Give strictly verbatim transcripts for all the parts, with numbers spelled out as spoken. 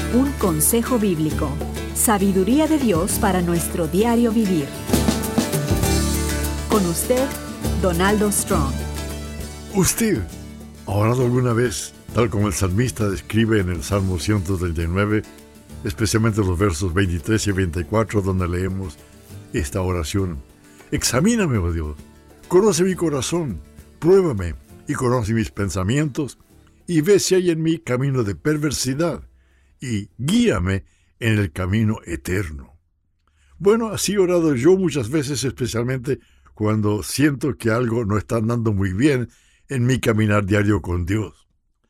Un consejo bíblico. Sabiduría de Dios para nuestro diario vivir. Con usted, Donaldo Strong. ¿Usted ha orado alguna vez, tal como el salmista describe en el Salmo ciento treinta y nueve, especialmente los versos veintitrés y veinticuatro, donde leemos esta oración? Examíname, oh Dios, conoce mi corazón, pruébame y conoce mis pensamientos, y ve si hay en mí camino de perversidad, y guíame en el camino eterno. Bueno, así he orado yo muchas veces, especialmente cuando siento que algo no está andando muy bien en mi caminar diario con Dios.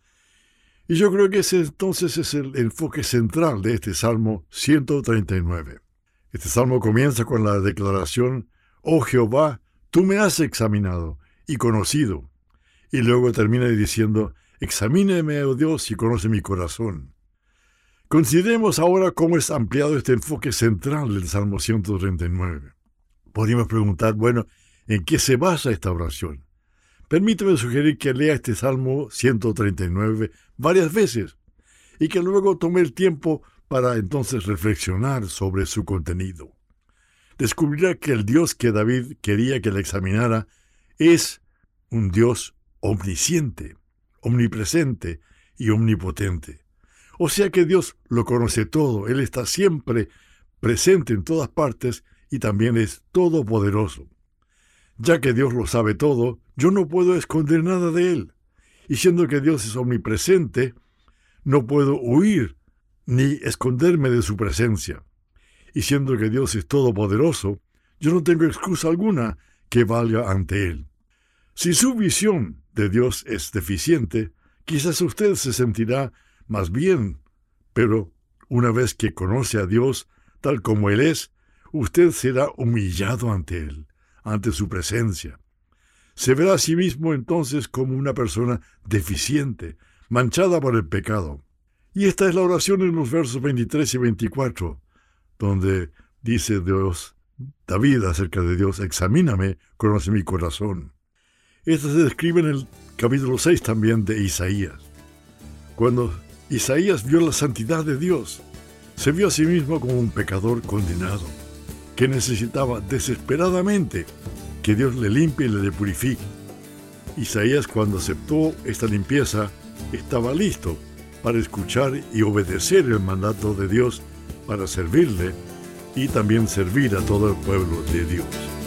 Y yo creo que ese entonces es el enfoque central de este Salmo ciento treinta y nueve. Este salmo comienza con la declaración: «Oh Jehová, tú me has examinado y conocido». Y luego termina diciendo: «Examíneme, oh Dios, y conoce mi corazón». Consideremos ahora cómo es ampliado este enfoque central del Salmo ciento treinta y nueve. Podríamos preguntar, bueno, ¿en qué se basa esta oración? Permítame sugerir que lea este Salmo ciento treinta y nueve varias veces y que luego tome el tiempo para entonces reflexionar sobre su contenido. Descubrirá que el Dios que David quería que le examinara es un Dios omnisciente, omnipresente y omnipotente. O sea que Dios lo conoce todo, Él está siempre presente en todas partes y también es todopoderoso. Ya que Dios lo sabe todo, yo no puedo esconder nada de Él. Y siendo que Dios es omnipresente, no puedo huir ni esconderme de su presencia. Y siendo que Dios es todopoderoso, yo no tengo excusa alguna que valga ante Él. Si su visión de Dios es deficiente, quizás usted se sentirá más bien, pero una vez que conoce a Dios tal como Él es, usted será humillado ante Él, ante su presencia. Se verá a sí mismo entonces como una persona deficiente, manchada por el pecado. Y esta es la oración en los versos veintitrés y veinticuatro, donde dice Dios, David acerca de Dios: «Examíname, conoce mi corazón». Esta se describe en el capítulo seis también de Isaías. Cuando Isaías vio la santidad de Dios, se vio a sí mismo como un pecador condenado, que necesitaba desesperadamente que Dios le limpie y le purifique. Isaías, cuando aceptó esta limpieza, estaba listo para escuchar y obedecer el mandato de Dios, para servirle y también servir a todo el pueblo de Dios.